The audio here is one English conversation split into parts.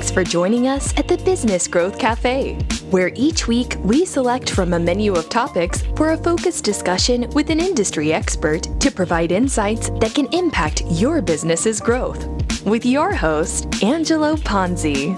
Thanks for joining us at the Business Growth Cafe, where each week we select from a menu of topics for a focused discussion with an industry expert to provide insights that can impact your business's growth. With your host, Angelo Ponzi.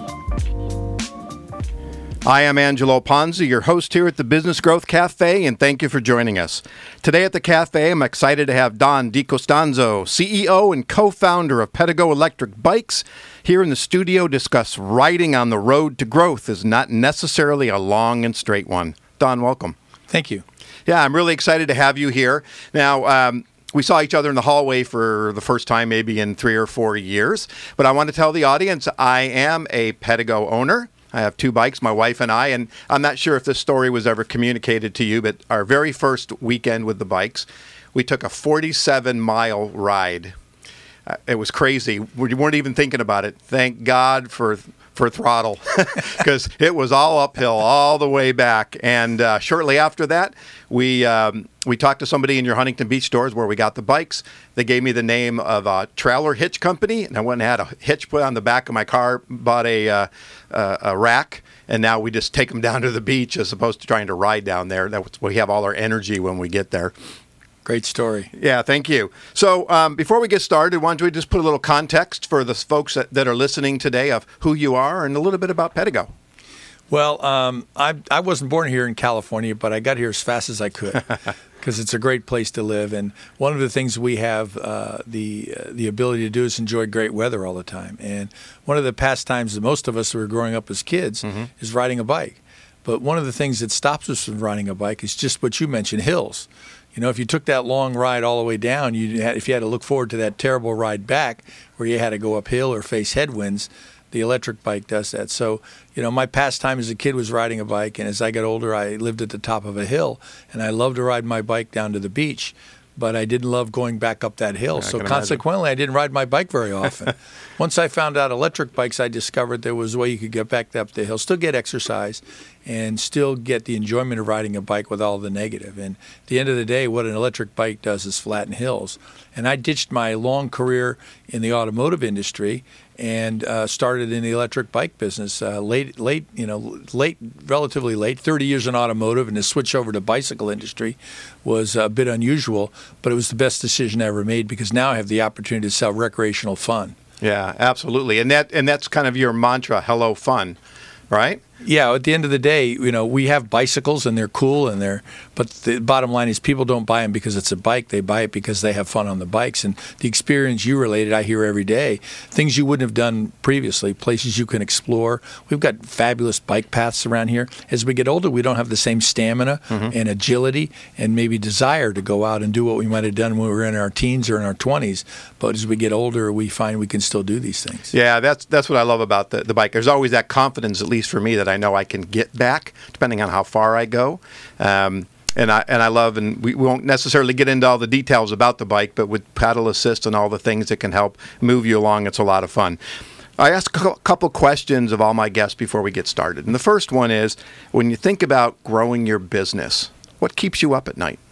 I am Angelo Ponzi, your host here at the Business Growth Cafe, and thank you for joining us. Today at the cafe, I'm excited to have Don DiCostanzo, CEO and co-founder of Pedego Electric Bikes, here in the studio discuss riding on the road to growth is not necessarily a long and straight one. Don, welcome. Thank you. Yeah, I'm really excited to have you here. Now, we saw each other in the hallway for the first time maybe in 3 or 4 years, but I want to tell the audience I am a Pedego owner. I have 2 bikes, my wife and I, and I'm not sure if this story was ever communicated to you, but our very first weekend with the bikes, we took a 47-mile ride. It was crazy. We weren't even thinking about it. Thank God for throttle, because it was all uphill all the way back. And shortly after that, we talked to somebody in your Huntington Beach stores where we got the bikes. They gave me the name of a trailer hitch company, and I went and had a hitch put on the back of my car, bought a rack, and now we just take them down to the beach as opposed to trying to ride down there. We have all our energy when we get there. Great story. Yeah, thank you. So before we get started, why don't we just put a little context for the folks that are listening today of who you are and a little bit about Pedego. Well, I wasn't born here in California, but I got here as fast as I could because it's a great place to live. And one of the things we have the ability to do is enjoy great weather all the time. And one of the pastimes that most of us who were growing up as kids is riding a bike. But one of the things that stops us from riding a bike is just what you mentioned, hills. You know, if you took that long ride all the way down, if you had to look forward to that terrible ride back where you had to go uphill or face headwinds, the electric bike does that. So, you know, my pastime as a kid was riding a bike, and as I got older, I lived at the top of a hill, and I loved to ride my bike down to the beach, but I didn't love going back up that hill. So consequently, I didn't ride my bike very often. Once I found out electric bikes, I discovered there was a way you could get back up the hill, still get exercise, and still get the enjoyment of riding a bike with all the negative. And at the end of the day, what an electric bike does is flatten hills. And I ditched my long career in the automotive industry and started in the electric bike business relatively late, 30 years in automotive, and to switch over to bicycle industry was a bit unusual, but it was the best decision I ever made because now I have the opportunity to sell recreational fun. Yeah, absolutely. And that's kind of your mantra, hello fun, right? Yeah, at the end of the day, you know, we have bicycles and they're cool but the bottom line is people don't buy them because it's a bike. They buy it because they have fun on the bikes. And the experience you related, I hear every day, things you wouldn't have done previously, places you can explore. We've got fabulous bike paths around here. As we get older, we don't have the same stamina and agility and maybe desire to go out and do what we might have done when we were in our teens or in our 20s. But as we get older, we find we can still do these things. Yeah, that's what I love about the bike. There's always that confidence, at least for me, that I know I can get back, depending on how far I go. And I love, and we won't necessarily get into all the details about the bike, but with paddle assist and all the things that can help move you along, it's a lot of fun. I ask a couple questions of all my guests before we get started. And the first one is, when you think about growing your business, what keeps you up at night?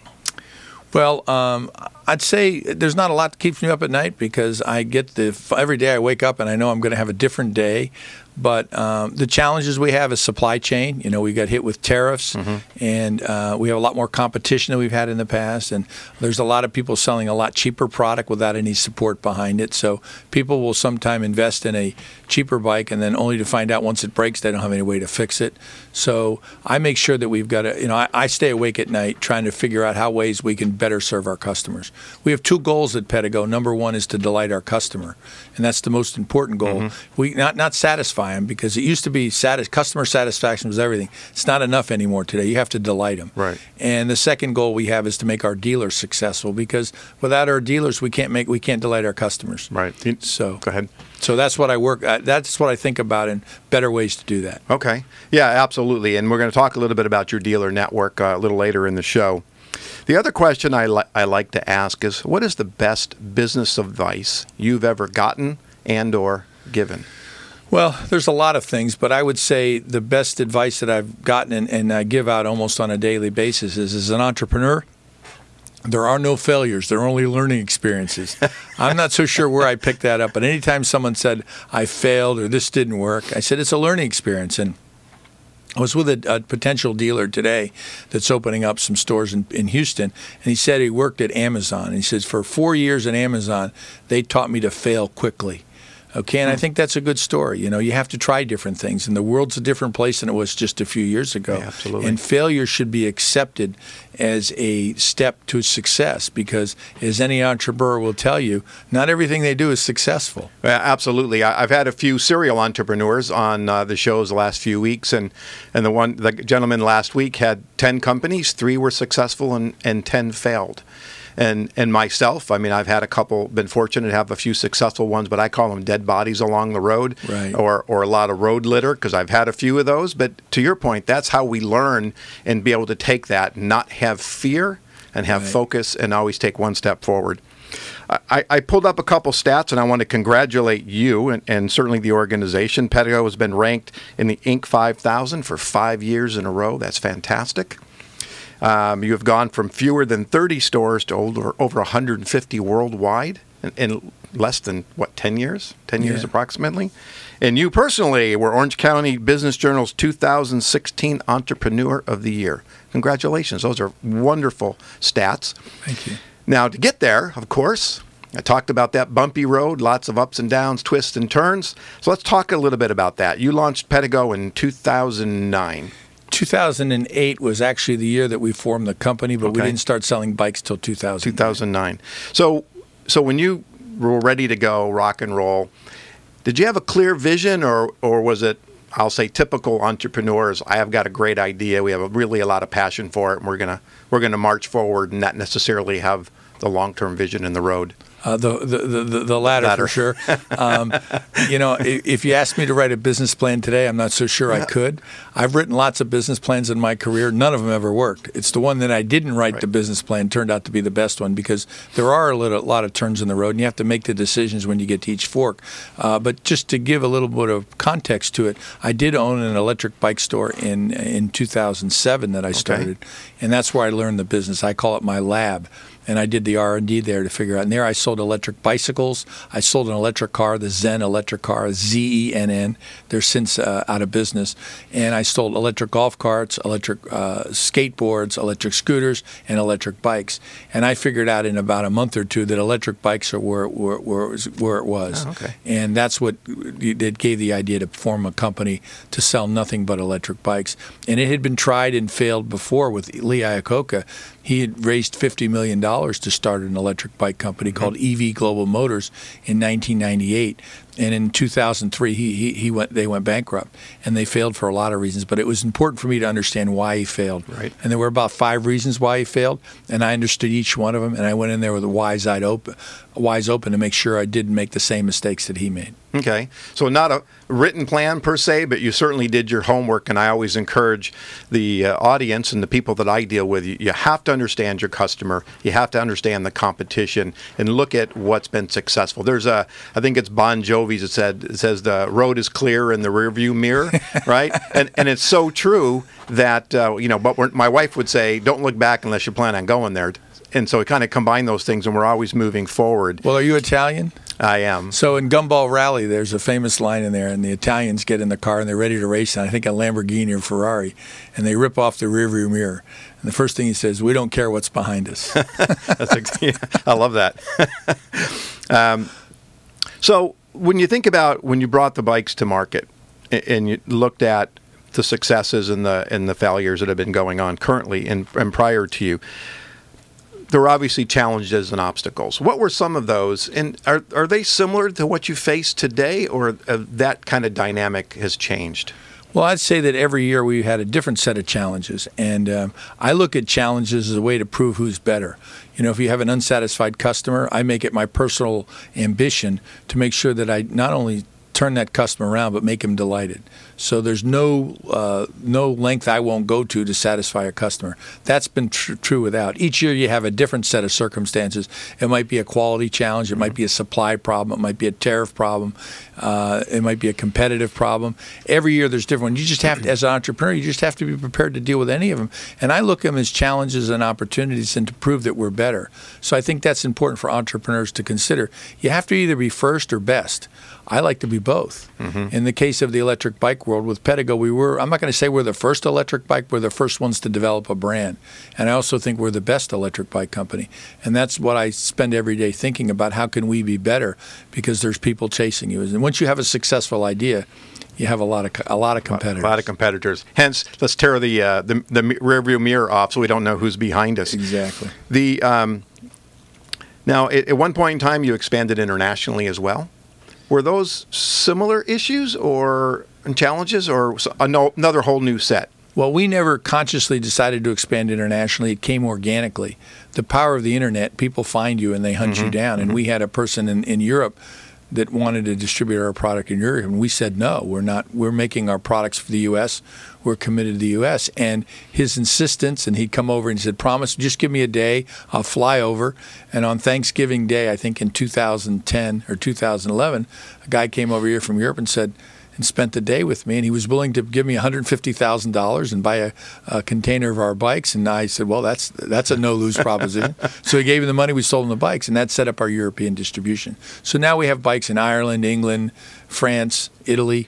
Well, I'd say there's not a lot that keeps me up at night because I get every day I wake up and I know I'm going to have a different day. But the challenges we have is supply chain. You know, we got hit with tariffs, and we have a lot more competition than we've had in the past. And there's a lot of people selling a lot cheaper product without any support behind it. So people will sometime invest in a cheaper bike and then only to find out once it breaks, they don't have any way to fix it. So I make sure that we've got I stay awake at night trying to figure out how ways we can better serve our customers. We have 2 goals at Pedego. Number 1 is to delight our customer, and that's the most important goal. We not satisfy them because it used to be customer satisfaction was everything. It's not enough anymore today. You have to delight them. Right. And the second goal we have is to make our dealers successful because without our dealers, we can't delight our customers. Right. So go ahead. So that's what I work. That's what I think about and better ways to do that. Okay. Yeah, absolutely. And we're going to talk a little bit about your dealer network a little later in the show. The other question I like to ask is, what is the best business advice you've ever gotten and or given? Well, there's a lot of things, but I would say the best advice that I've gotten and I give out almost on a daily basis is, as an entrepreneur, There are no failures. There are only learning experiences. I'm not so sure where I picked that up, but anytime someone said, I failed or this didn't work, I said, it's a learning experience. And I was with a potential dealer today that's opening up some stores in Houston, and he said he worked at Amazon. And he says, for 4 years at Amazon, they taught me to fail quickly. Okay, and I think that's a good story. You know, you have to try different things, and the world's a different place than it was just a few years ago. Yeah, absolutely. And failure should be accepted as a step to success because, as any entrepreneur will tell you, not everything they do is successful. Yeah, absolutely. I've had a few serial entrepreneurs on the shows the last few weeks, and the gentleman last week had 10 companies, 3 were successful, and 10 failed. And myself, I mean, I've had been fortunate to have a few successful ones, but I call them dead bodies along the road, right, or a lot of road litter, because I've had a few of those. But to your point, that's how we learn and be able to take that, not have fear, and have right, focus, and always take one step forward. I pulled up a couple stats, and I want to congratulate you and certainly the organization. Pedego has been ranked in the Inc. 5000 for 5 years in a row. That's fantastic. You have gone from fewer than 30 stores to over 150 worldwide in less than, 10 years? 10 years approximately. And you personally were Orange County Business Journal's 2016 Entrepreneur of the Year. Congratulations. Those are wonderful stats. Thank you. Now, to get there, of course, I talked about that bumpy road, lots of ups and downs, twists and turns. So let's talk a little bit about that. You launched Pedego in 2009. 2008 was actually the year that we formed the company, but we didn't start selling bikes till 2009. So when you were ready to go, rock and roll, did you have a clear vision, or was it, I'll say, typical entrepreneurs? I have got a great idea. We have really a lot of passion for it, and we're gonna march forward, and not necessarily have the long-term vision in the road. The latter for sure. You know, if you asked me to write a business plan today, I'm not so sure I could. I've written lots of business plans in my career. None of them ever worked. It's the one that I didn't write the business plan turned out to be the best one because there are a lot of turns in the road, and you have to make the decisions when you get to each fork. But just to give a little bit of context to it, I did own an electric bike store in 2007 that I started, and that's where I learned the business. I call it my lab. And I did the R&D there to figure out. And there I sold electric bicycles. I sold an electric car, the Zen electric car, Zenn. They're since out of business. And I sold electric golf carts, electric skateboards, electric scooters, and electric bikes. And I figured out in about a month or two that electric bikes are where it was. Oh, okay. And that's what it gave the idea to form a company to sell nothing but electric bikes. And it had been tried and failed before with Lee Iacocca. He had raised $50 million to start an electric bike company called EV Global Motors in 1998. And in 2003, they went bankrupt, and they failed for a lot of reasons. But it was important for me to understand why he failed. Right. And there were about 5 reasons why he failed, and I understood each one of them. And I went in there with a wise open to make sure I didn't make the same mistakes that he made. Okay. So not a written plan per se, but you certainly did your homework, and I always encourage the audience and the people that I deal with, you have to understand your customer, you have to understand the competition, and look at what's been successful. There's I think it's Bon Jovi's, it says the road is clear in the rearview mirror, right? And it's so true that, but my wife would say, don't look back unless you plan on going there. And so we kind of combine those things, and we're always moving forward. Well, are you Italian? I am. So in Gumball Rally, there's a famous line in there, and the Italians get in the car, and they're ready to race, and I think a Lamborghini or Ferrari, and they rip off the rearview mirror. And the first thing he says, we don't care what's behind us. I love that. So when you think about when you brought the bikes to market and you looked at the successes and the failures that have been going on currently and prior to you, there were obviously challenges and obstacles. What were some of those? And are they similar to what you face today, or that kind of dynamic has changed? Well, I'd say that every year we had a different set of challenges. And I look at challenges as a way to prove who's better. You know, if you have an unsatisfied customer, I make it my personal ambition to make sure that I not only turn that customer around, but make him delighted. So there's no length I won't go to satisfy a customer. That's been true without. Each year you have a different set of circumstances. It might be a quality challenge. It might be a supply problem. It might be a tariff problem. It might be a competitive problem. Every year there's different ones. You just have to, as an entrepreneur, you just have to be prepared to deal with any of them. And I look at them as challenges and opportunities and to prove that we're better. So I think that's important for entrepreneurs to consider. You have to either be first or best. I like to be both. Mm-hmm. In the case of the electric bike world with Pedego, I'm not going to say we're the first electric bike, we're the first ones to develop a brand. And I also think we're the best electric bike company. And that's what I spend every day thinking about, how can we be better, because there's people chasing you. And once you have a successful idea, you have a lot of competitors. A lot of competitors. Hence, let's tear the rearview mirror off so we don't know who's behind us. Exactly. Now, at one point in time, you expanded internationally as well. Were those similar issues or challenges, or another whole new set? Well, we never consciously decided to expand internationally. It came organically. The power of the internet, people find you and they hunt you down. And we had a person in Europe that wanted to distribute our product in Europe, and we said no, we're not. We're making our products for the U.S. We're committed to the U.S. And his insistence, and he'd come over and he said, promise, just give me a day, I'll fly over. And on Thanksgiving Day, I think in 2010 or 2011, a guy came over here from Europe and spent the day with me, and he was willing to give me $150,000 and buy a container of our bikes. And I said, well, that's a no-lose proposition. So he gave him the money, we sold him the bikes, and that set up our European distribution. So now we have bikes in Ireland, England, France, Italy,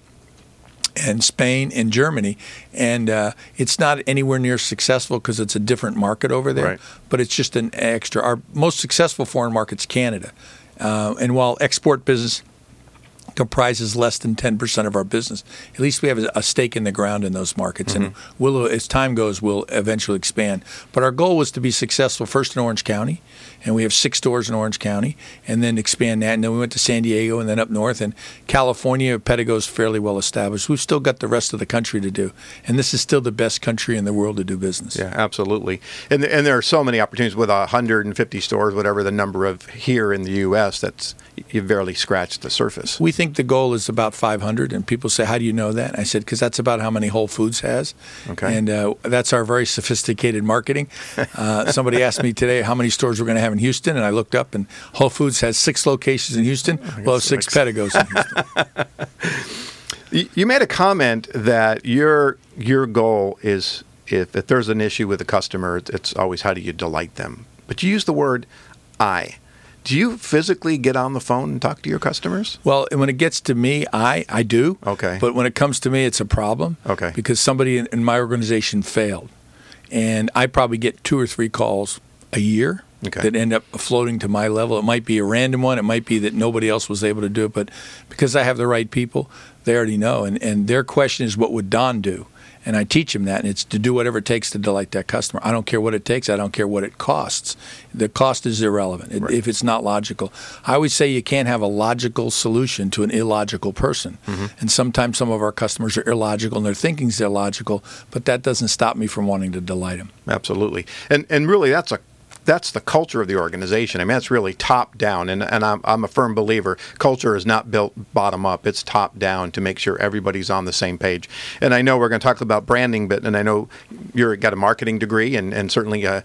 and Spain and Germany. And it's not anywhere near successful because it's a different market over there, right. But it's just an extra. Our most successful foreign market's Canada. And while export business comprises less than 10% of our business, at least we have a stake in the ground in those markets. And as time goes, we'll eventually expand. But our goal was to be successful first in Orange County, and we have 6 stores in Orange County, and then expand that. And then we went to San Diego and then up north. And California, Pedego's fairly well established. We've still got the rest of the country to do. And this is still the best country in the world to do business. Yeah, absolutely. And there are so many opportunities with 150 stores, whatever the number of here in the U.S., you've barely scratched the surface. We think the goal is about 500, and people say, how do you know that? And I said, because that's about how many Whole Foods has. Okay. And that's our very sophisticated marketing. Somebody asked me today how many stores we're going to have in Houston, and I looked up, and Whole Foods has 6 locations in Houston. We'll have 6 Pedegos in Houston. You made a comment that your goal is, if there's an issue with a customer, it's always how do you delight them. But you use the word I. Do you physically get on the phone and talk to your customers? Well, when it gets to me, I do. Okay. But when it comes to me, it's a problem. Okay. Because somebody in my organization failed. And I probably get 2 or 3 calls a year that end up floating to my level. It might be a random one. It might be that nobody else was able to do it. But because I have the right people, they already know. And their question is, what would Don do? And I teach them that, and it's to do whatever it takes to delight that customer. I don't care what it takes. I don't care what it costs. The cost is irrelevant if it's not logical. I always say you can't have a logical solution to an illogical person. And sometimes some of our customers are illogical, and their thinking's illogical, but that doesn't stop me from wanting to delight them. Absolutely. And really, that's the culture of the organization. I mean, it's really top down, and I'm a firm believer. Culture is not built bottom up; it's top down to make sure everybody's on the same page. And I know we're going to talk about branding, and I know you've got a marketing degree, and certainly a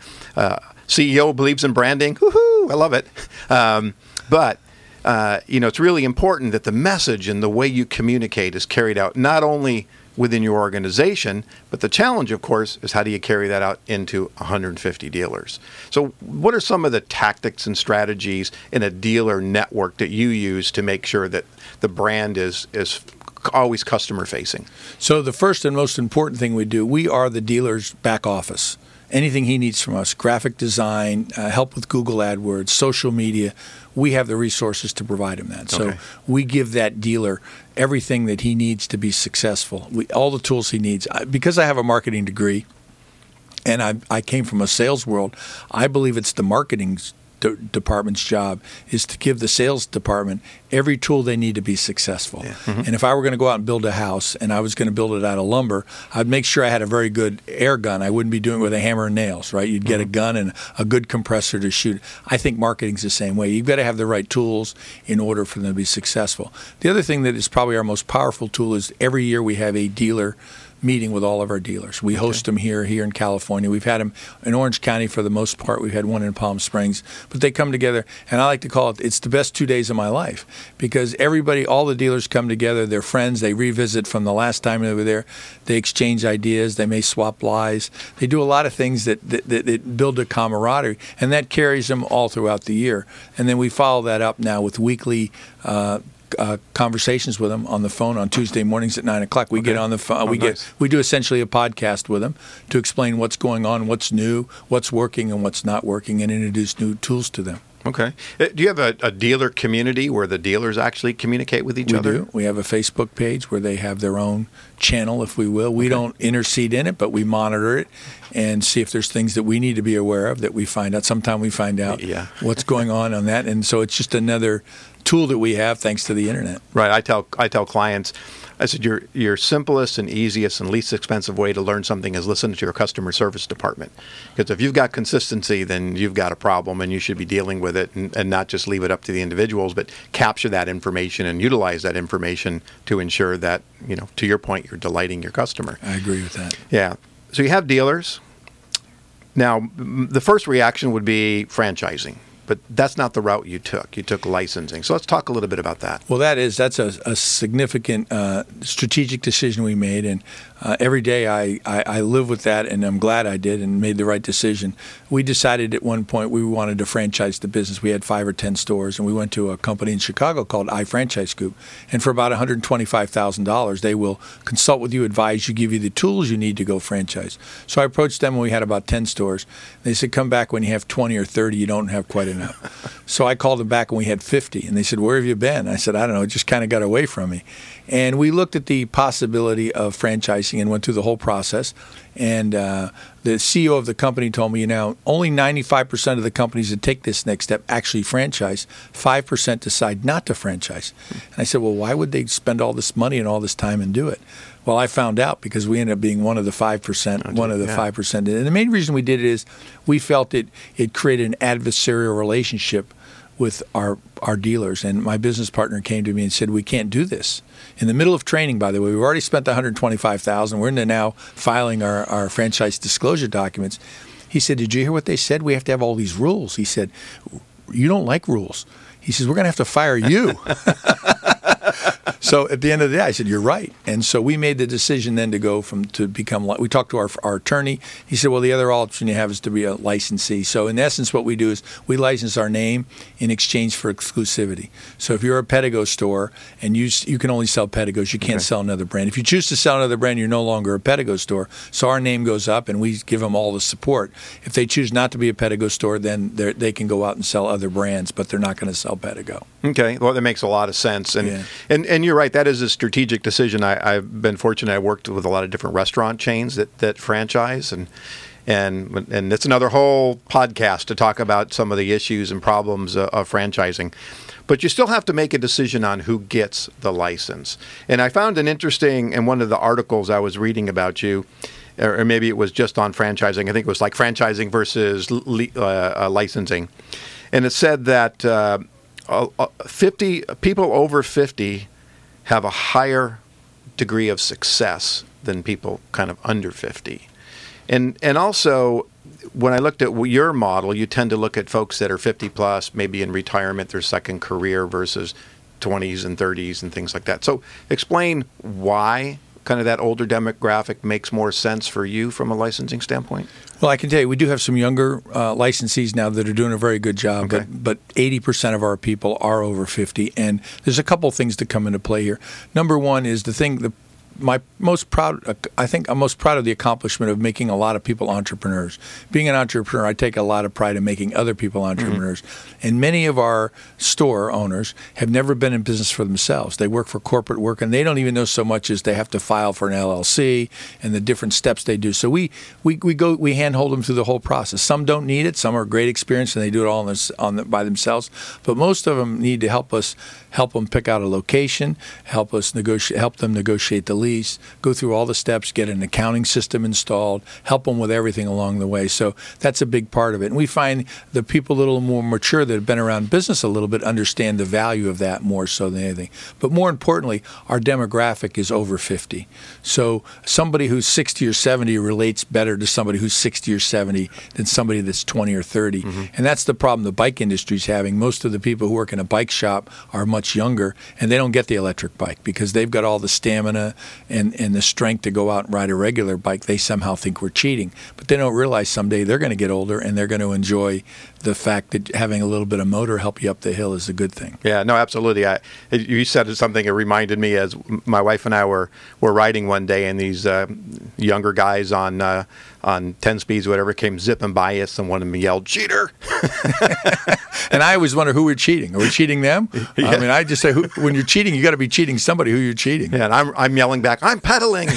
CEO believes in branding. Woohoo! I love it. But it's really important that the message and the way you communicate is carried out not only within your organization, but the challenge, of course, is how do you carry that out into 150 dealers? So what are some of the tactics and strategies in a dealer network that you use to make sure that the brand is always customer facing? So the first and most important thing we are the dealer's back office. Anything he needs from us, graphic design, help with Google AdWords, social media, we have the resources to provide him that. So we give that dealer everything that he needs to be successful, all the tools he needs. Because I have a marketing degree and I came from a sales world, I believe it's the marketing's department's job is to give the sales department every tool they need to be successful. Yeah. Mm-hmm. And if I were going to go out and build a house and I was going to build it out of lumber, I'd make sure I had a very good air gun. I wouldn't be doing it with a hammer and nails, right? You'd get a gun and a good compressor to shoot. I think marketing's the same way. You've got to have the right tools in order for them to be successful. The other thing that is probably our most powerful tool is every year we have a dealer meeting with all of our dealers. We host them here in California. We've had them in Orange County for the most part. We've had one in Palm Springs. But they come together, and I like to call it's the best 2 days of my life because all the dealers come together. They're friends. They revisit from the last time they were there. They exchange ideas. They may swap lies. They do a lot of things that build a camaraderie, and that carries them all throughout the year. And then we follow that up now with weekly conversations with them on the phone on Tuesday mornings at 9 o'clock. We get on the phone. We do essentially a podcast with them to explain what's going on, what's new, what's working, and what's not working, and introduce new tools to them. Okay. Do you have a dealer community where the dealers actually communicate with each other? We do. We have a Facebook page where they have their own channel, if we will. We don't intercede in it, but we monitor it and see if there's things that we need to be aware of that we find out. Sometimes we find out what's going on that. And so it's just another tool that we have thanks to the internet. Right. I tell clients, I said your simplest and easiest and least expensive way to learn something is listen to your customer service department. Because if you've got consistency, then you've got a problem and you should be dealing with it and not just leave it up to the individuals, but capture that information and utilize that information to ensure that, to your point, you're delighting your customer. I agree with that. Yeah. So you have dealers. Now, the first reaction would be franchising. But that's not the route you took. You took licensing. So let's talk a little bit about that. Well, that's a significant strategic decision we made, and every day I live with that, and I'm glad I did and made the right decision. We decided at one point we wanted to franchise the business. We had 5 or 10 stores, and we went to a company in Chicago called iFranchise Group, and for about $125,000, they will consult with you, advise you, give you the tools you need to go franchise. So I approached them when we had about 10 stores. They said, come back when you have 20 or 30. You don't have quite enough. So I called them back when we had 50, and they said, where have you been? I said, I don't know, it just kind of got away from me. And we looked at the possibility of franchising and went through the whole process. And the CEO of the company told me, only 95% of the companies that take this next step actually franchise. 5% decide not to franchise. And I said, well, why would they spend all this money and all this time and do it? Well, I found out because we ended up being one of the 5%, 5%. And the main reason we did it is we felt it created an adversarial relationship with our dealers. And my business partner came to me and said, we can't do this. In the middle of training, by the way, we've already spent the $125,000. We're into now filing our franchise disclosure documents. He said, did you hear what they said? We have to have all these rules. He said, you don't like rules. He says, we're going to have to fire you. So at the end of the day, I said, you're right. And so we made the decision then to become, we talked to our attorney. He said, well, the other option you have is to be a licensee. So in essence, what we do is we license our name in exchange for exclusivity. So if you're a Pedigo store and you can only sell Pedigos, you can't sell another brand. If you choose to sell another brand, you're no longer a Pedigo store. So our name goes up and we give them all the support. If they choose not to be a Pedigo store, then they can go out and sell other brands, but they're not going to sell Pedigo. Okay. Well, that makes a lot of sense. And you're right. That is a strategic decision. I've been fortunate. I worked with a lot of different restaurant chains that franchise, and it's another whole podcast to talk about some of the issues and problems of franchising. But you still have to make a decision on who gets the license. And I found an interesting, in one of the articles I was reading about you, or maybe it was just on franchising. I think it was like franchising versus licensing. And it said that 50 people over 50 have a higher degree of success than people kind of under 50. And also, when I looked at your model, you tend to look at folks that are 50 plus, maybe in retirement, their second career versus 20s and 30s and things like that. So explain why kind of that older demographic makes more sense for you from a licensing standpoint? Well, I can tell you, we do have some younger licensees now that are doing a very good job, but 80% of our people are over 50, and there's a couple things that come into play here. Number one is the my most proud. I think I'm most proud of the accomplishment of making a lot of people entrepreneurs. Being an entrepreneur, I take a lot of pride in making other people entrepreneurs. And many of our store owners have never been in business for themselves. They work for corporate work, and they don't even know so much as they have to file for an LLC and the different steps they do. So we handhold them through the whole process. Some don't need it. Some are great experience and they do it all by themselves. But most of them need to help them pick out a location, help them negotiate the lease, go through all the steps, get an accounting system installed, help them with everything along the way. So that's a big part of it. And we find the people a little more mature that have been around business a little bit understand the value of that more so than anything. But more importantly, our demographic is over 50. So somebody who's 60 or 70 relates better to somebody who's 60 or 70 than somebody that's 20 or 30. And that's the problem the bike industry is having. Most of the people who work in a bike shop are much younger, and they don't get the electric bike because they've got all the stamina and the strength to go out and ride a regular bike. They somehow think we're cheating. But they don't realize someday they're going to get older, and they're going to enjoy the fact that having a little bit of motor help you up the hill is a good thing. Yeah, no, absolutely. You said something that reminded me as my wife and I were riding one day, and these younger guys on 10 speeds, whatever, came zipping by us, and one of them yelled, "Cheater!" And I always wonder who we're cheating. Are we cheating them? Yeah. I mean, I just say, when you're cheating, you got to be cheating somebody who you're cheating. Yeah, and I'm yelling back, "I'm pedaling."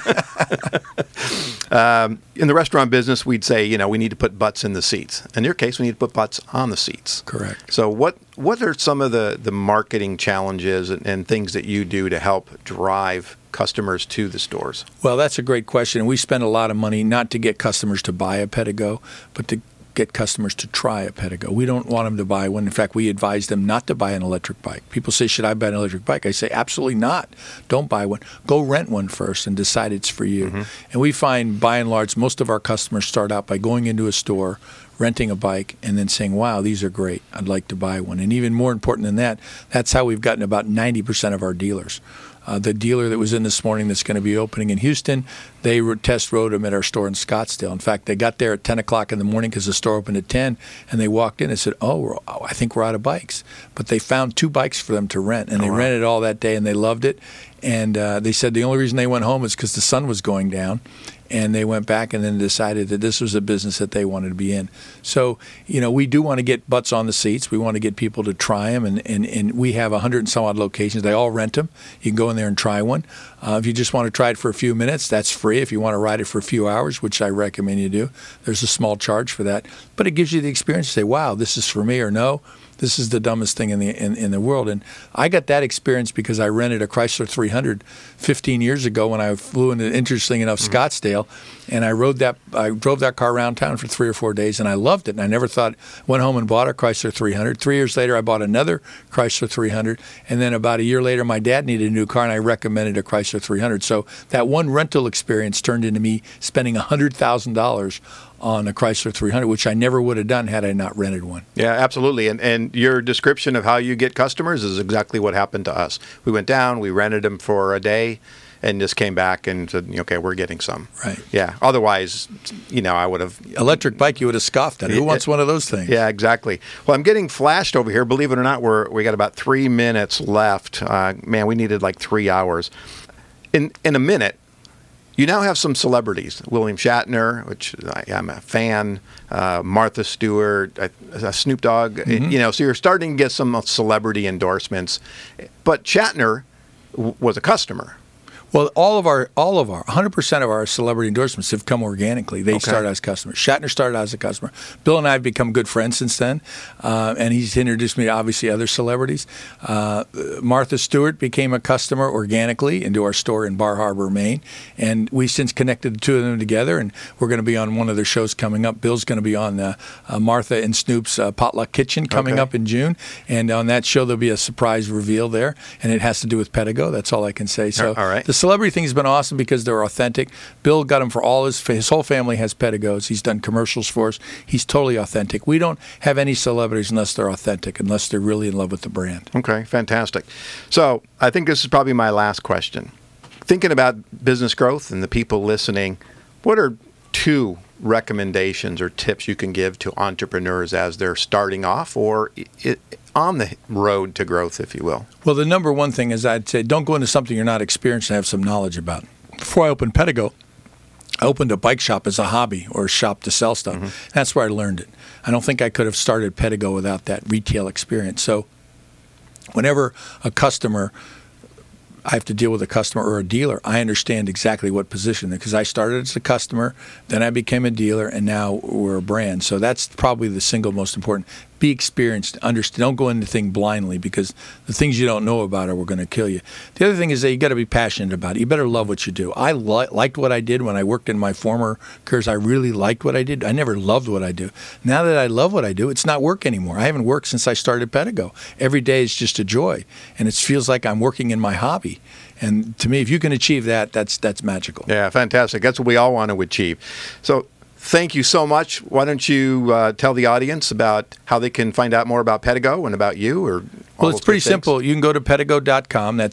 In the restaurant business, we'd say, we need to put butts in the seats. In your case, we need to put butts on the seats. Correct. So what are some of the marketing challenges and things that you do to help drive customers to the stores? Well, that's a great question. We spend a lot of money not to get customers to buy a Pedego, but to get customers to try a Pedego. We don't want them to buy one. In fact, we advise them not to buy an electric bike. People say, should I buy an electric bike? I say, absolutely not. Don't buy one. Go rent one first and decide it's for you. And we find, by and large, most of our customers start out by going into a store, renting a bike, and then saying, wow, these are great. I'd like to buy one. And even more important than that, that's how we've gotten about 90% of our dealers. The dealer that was in this morning that's going to be opening in Houston, they test rode them at our store in Scottsdale. In fact, they got there at 10 o'clock in the morning because the store opened at 10, and they walked in and said, I think we're out of bikes. But they found 2 bikes for them to rent, and they rented all that day, and they loved it. And they said the only reason they went home is because the sun was going down. And they went back and then decided that this was a business that they wanted to be in. So, we do want to get butts on the seats. We want to get people to try them. And we have 100 and some odd locations. They all rent them. You can go in there and try one. If you just want to try it for a few minutes, that's free. If you want to ride it for a few hours, which I recommend you do, there's a small charge for that. But it gives you the experience to say, wow, this is for me, or no, this is the dumbest thing in the world. And I got that experience because I rented a Chrysler 300 15 years ago when I flew into, interestingly enough, Scottsdale, and I drove that car around town for 3 or 4 days, and I loved it. And I never went home and bought a Chrysler 300. 3 years later, I bought another Chrysler 300, and then about a year later, my dad needed a new car, and I recommended a Chrysler 300. So that one rental experience turned into me spending $100,000 on a Chrysler 300, which I never would have done had I not rented one. Yeah, absolutely. And your description of how you get customers is exactly what happened to us. We went down, we rented them for a day, and just came back and said, okay, we're getting some. Right. Yeah. Otherwise, I would have... Electric bike, you would have scoffed at. Who wants one of those things? Yeah, exactly. Well, I'm getting flashed over here. Believe it or not, we got about 3 minutes left. Man, we needed like 3 hours. In a minute, you now have some celebrities. William Shatner, which I'm a fan, Martha Stewart, Snoop Dogg. So you're starting to get some celebrity endorsements. But Shatner was a customer. Well, all of our 100% of our celebrity endorsements have come organically. They started as customers. Shatner started out as a customer. Bill and I have become good friends since then, and he's introduced me to obviously other celebrities. Martha Stewart became a customer organically into our store in Bar Harbor, Maine, and we since connected the two of them together, and we're going to be on one of their shows coming up. Bill's going to be on Martha and Snoop's Potluck Kitchen coming up in June, and on that show there'll be a surprise reveal there, and it has to do with Pedego. That's all I can say. So all right. The celebrity thing has been awesome because they're authentic. Bill got them for all his whole family has Pedegos. He's done commercials for us. He's totally authentic. We don't have any celebrities unless they're authentic, unless they're really in love with the brand. Okay, fantastic. So I think this is probably my last question. Thinking about business growth and the people listening, what are 2 recommendations or tips you can give to entrepreneurs as they're starting off or on the road to growth, if you will? Well, the number one thing is I'd say don't go into something you're not experienced and have some knowledge about. Before I opened Pedigo, I opened a bike shop as a hobby or a shop to sell stuff. Mm-hmm. That's where I learned it. I don't think I could have started Pedigo without that retail experience. So whenever I have to deal with a customer or a dealer, I understand exactly what position, because I started as a customer, then I became a dealer, and now we're a brand. So that's probably the single most important. Be experienced. Understand. Don't go into things blindly, because the things you don't know about are going to kill you. The other thing is that you got to be passionate about it. You better love what you do. I liked what I did when I worked in my former careers. I really liked what I did. I never loved what I do. Now that I love what I do, it's not work anymore. I haven't worked since I started Pedigo. Every day is just a joy, and it feels like I'm working in my hobby. And to me, if you can achieve that, that's magical. Yeah, fantastic. That's what we all want to achieve. So thank you so much. Why don't you tell the audience about how they can find out more about Pedigo and about you? Or well, it's pretty simple. You can go to Pedigo.com. That's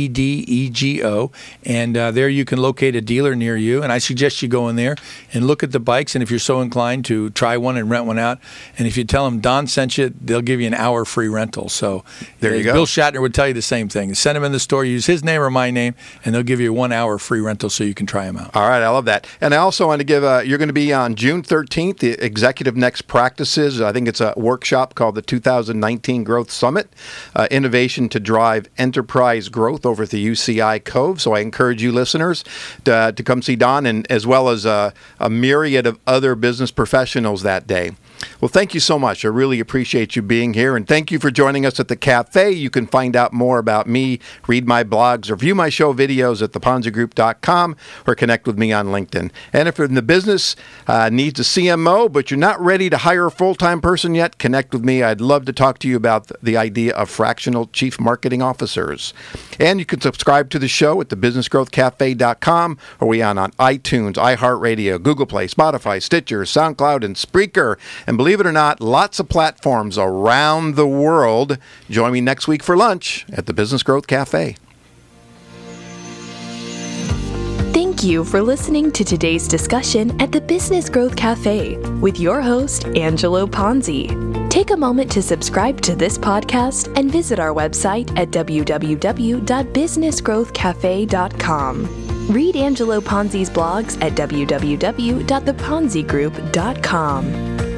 Pedego. And there you can locate a dealer near you. And I suggest you go in there and look at the bikes. And if you're so inclined to try one and rent one out. And if you tell them Don sent you, they'll give you an hour free rental. So there you go. Bill Shatner would tell you the same thing. Send them in the store, use his name or my name, and they'll give you 1 hour free rental so you can try them out. All right. I love that. And I also want to give, you're going to be on June 13th, the Executive Next Practices. I think it's a workshop called the 2019 Growth Summit. Innovation to drive enterprise growth over at the UCI Cove. So I encourage you listeners to come see Don, and as well as a myriad of other business professionals that day. Well, thank you so much. I really appreciate you being here, and thank you for joining us at the cafe. You can find out more about me, read my blogs, or view my show videos at theponzigroup.com, or connect with me on LinkedIn. And if you're in the business, needs a CMO, but you're not ready to hire a full-time person yet, connect with me. I'd love to talk to you about the idea of fractional chief marketing officers. And you can subscribe to the show at thebusinessgrowthcafe.com, or we on iTunes, iHeartRadio, Google Play, Spotify, Stitcher, SoundCloud, and Spreaker. And believe it or not, lots of platforms around the world. Join me next week for lunch at the Business Growth Cafe. Thank you for listening to today's discussion at the Business Growth Cafe with your host, Angelo Ponzi. Take a moment to subscribe to this podcast and visit our website at www.businessgrowthcafe.com. Read Angelo Ponzi's blogs at www.theponzigroup.com.